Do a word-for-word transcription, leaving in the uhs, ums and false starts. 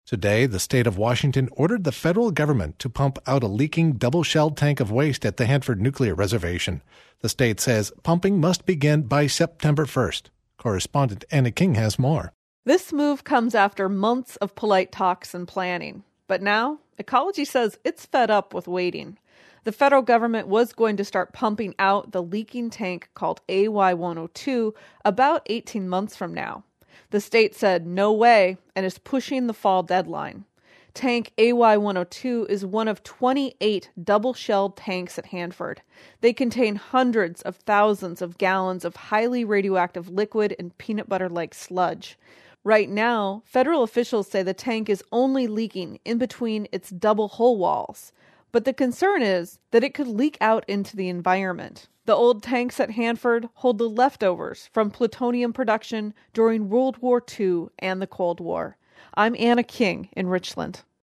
Today, the state of Washington ordered the federal government to pump out a leaking double-shelled tank of waste at the Hanford Nuclear Reservation. The state says pumping must begin by September first. Correspondent Anna King has more. This move comes after months of polite talks and planning. But now, Ecology says it's fed up with waiting. The federal government was going to start pumping out the leaking tank called A Y one oh two about eighteen months from now. The state said no way and is pushing the fall deadline. Tank A Y one oh two is one of twenty-eight double-shelled tanks at Hanford. They contain hundreds of thousands of gallons of highly radioactive liquid and peanut butter-like sludge. Right now, federal officials say the tank is only leaking in between its double hull walls. But the concern is that it could leak out into the environment. The old tanks at Hanford hold the leftovers from plutonium production during World War Two and the Cold War. I'm Anna King in Richland.